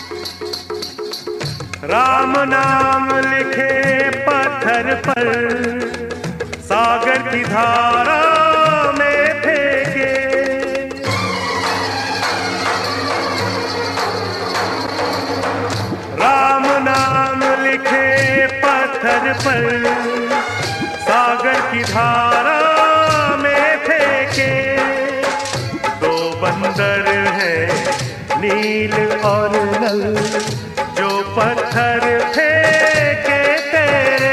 राम नाम लिखे पत्थर पर, सागर की धारा में फेंके। राम नाम लिखे पत्थर पर, सागर की धारा में फेंके। दो बंदर हैं नील और नल, जो पत्थर फेंके तेरे।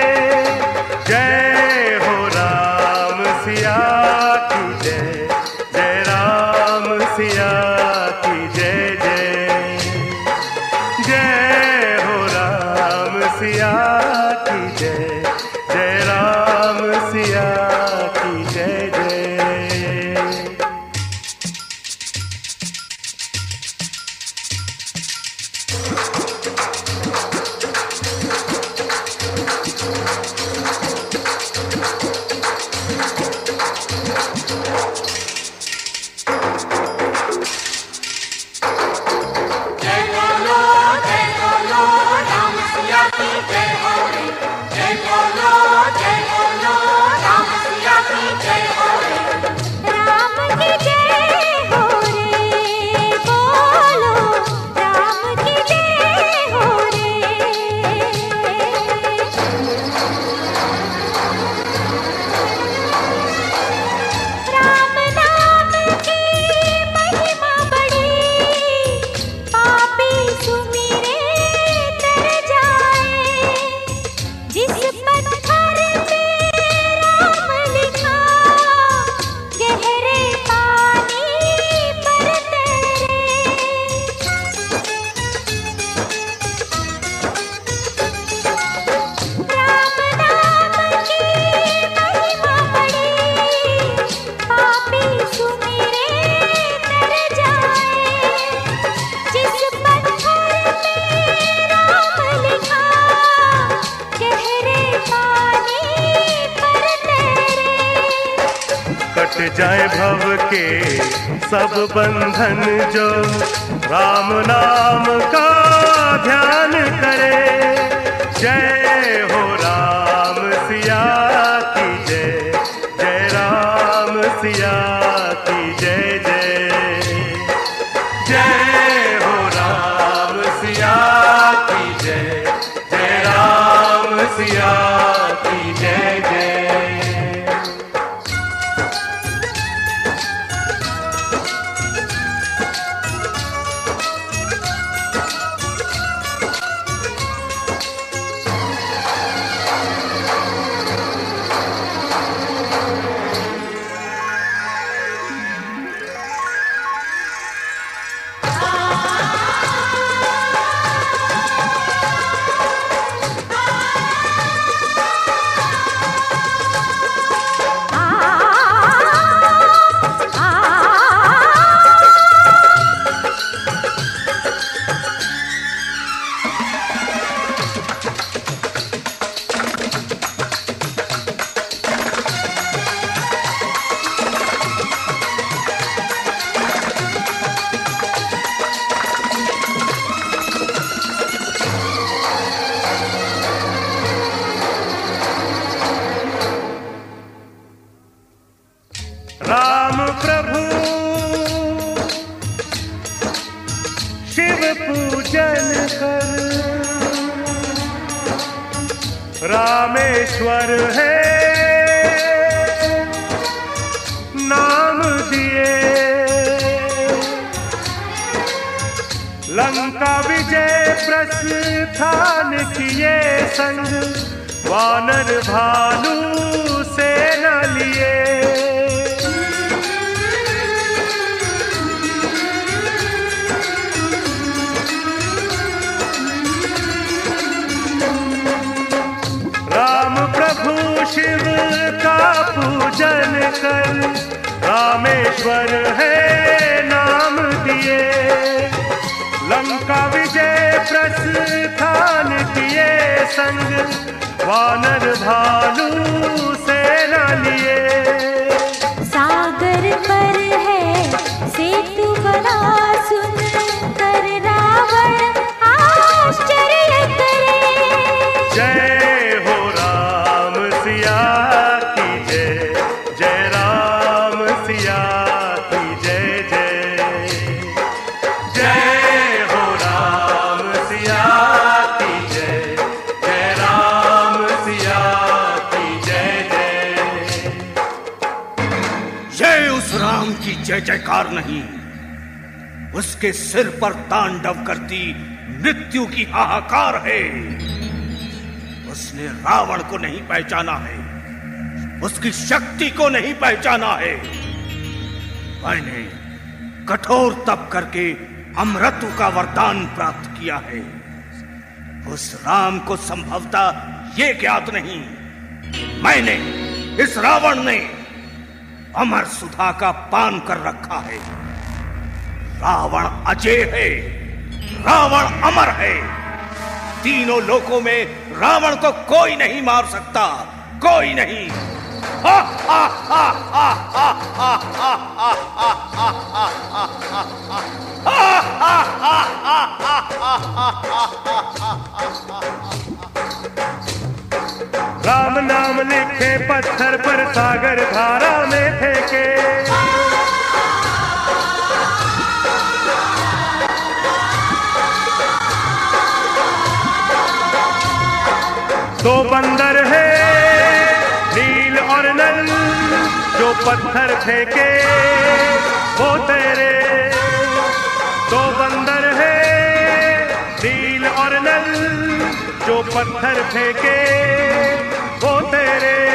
जय हो राम सिया की जय, जय राम सिया की जय जय। जय हो राम सिया की जय, जय राम सिया की जय जय। कट जाए भव के सब बंधन, जो राम नाम का ध्यान करे। जय हो राम सिया की जय, जय राम सिया की जय जय। जय हो राम सिया की जय, जय राम सिया की जय जय। राम प्रभु शिव पूजन कर, रामेश्वर है नाम दिए। लंका विजय प्रस्थान किए संग, वानर भालू से न लिए। शिव का पूजन कर, रामेश्वर है नाम दिए। लंका विजय प्रस्थान किए संग, वानर भालू से न लिए। सागर पर है सेतु बना, सुन कर रावण जयकार नहीं, उसके सिर पर तांडव करती मृत्यु की हाहाकार है। उसने रावण को नहीं पहचाना है, उसकी शक्ति को नहीं पहचाना है। मैंने कठोर तप करके अमृतु का वरदान प्राप्त किया है। उस राम को संभवतः ये ज्ञात नहीं, मैंने, इस रावण ने अमर सुधा का पान कर रखा है। रावण अजय है, रावण अमर है। तीनों लोकों में रावण को कोई नहीं मार सकता, कोई नहीं। हा हा हा हा हा हा हा हा हा राम नाम लिखे पत्थर पर, सागर धारा में फेंके। दो बंदर है नील और नल, जो पत्थर फेंके वो तेरे। दो बंदर है नील और नल, जो पत्थर फेंके वो तेरे।